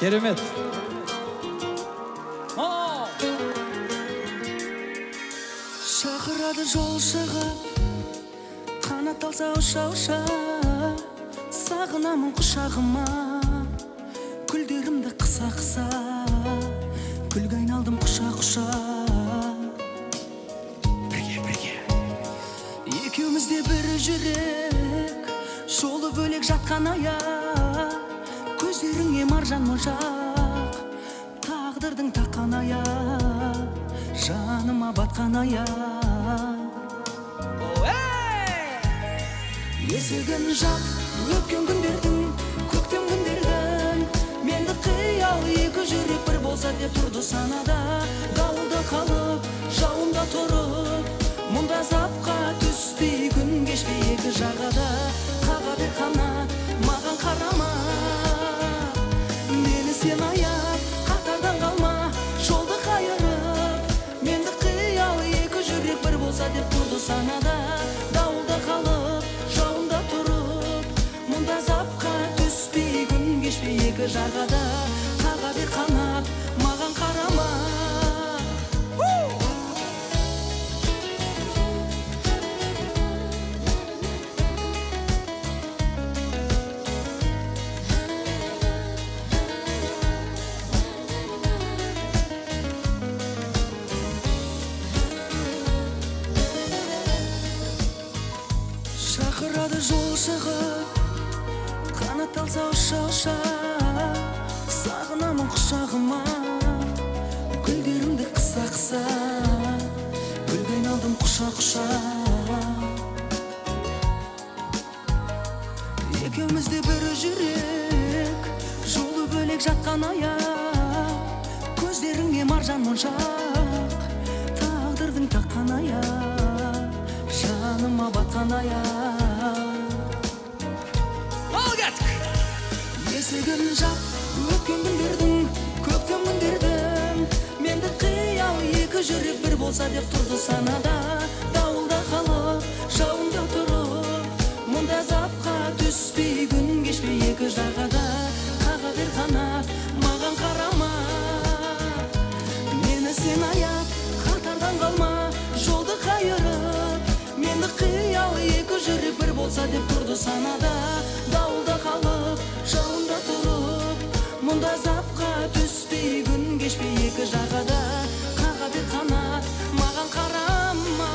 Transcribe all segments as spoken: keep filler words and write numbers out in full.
Керемет. Шақырады жол шығып, қанат алса ұша-ұша, сағынамын құшағыма, гүлдерімді қыса-қыса, гүлге айналдым құша-құша. Бірге-бірге екеумізде бір жүрек, жолы бөлек жатқан аяқ, көздеріңе маржан моншақ, тағдырдың таққан аяқ, жаныма батқан аяқ. Есігін жап, өткен күндердің, көктем күндердің, менді қиял екі жүрек бір болса деп тұрды санада. Дауылда қалып, жауында тұрып, мұнда запқа түспей, күн кешпей екі жағада. Қаға бер қанат, маған қарама, мені сен аяп, қатардан қалма, жолды қайырып, менді қиял екі жүрек бір болса деп тұрды санада. Дауылда қалып, жауында тұрып, мұнда запқа түспей, күн кешпей екі жағада. Қаға бер қанат, маған қарама. Шақырады жол шығып, қанат алса ұша-ұша, сағынамын құшағыма, гүлдерімді қыса-қыса, гүлге айналдым құша-құша. Екеумізде бір жүрек, жолы бөлек жатқан аяқ, көздеріңе маржан моншақ, тағдырдың таққан аяқ, жаныма батқан аяқ. Ал кеттік! Есігін жап, өткен күндердің, көктем күндердің, менді қиял екі жүрек бір болса деп тұрды санада. Дауылда қалып, жауында тұрып, мұнда запқа түспей, күн кешпей екі жағада. Қаға бер қанат, маған қарама, мені сен аяп, қатардан қалма, жолды қайырып, менді қиял екі жүрек бір болса деп тұрды санада. Дауылда қалып, жауында тұрып, мұнда запқа түспей, күн кешпей екі жағада. Қаға бер қанат, маған қарама.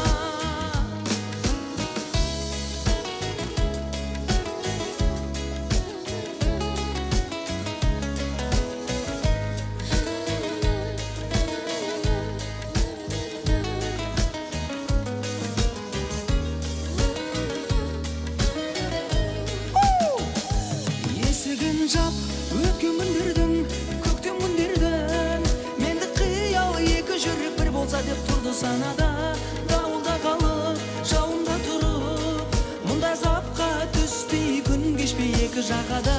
Есігін жап, өткен күндердің, көктем күндердің, менді қиял екі жүрек бір болса деп тұрды санада. Дауылда қалып, жауында тұрып, мұнда запқа түспей, күн кешпей екі жағада.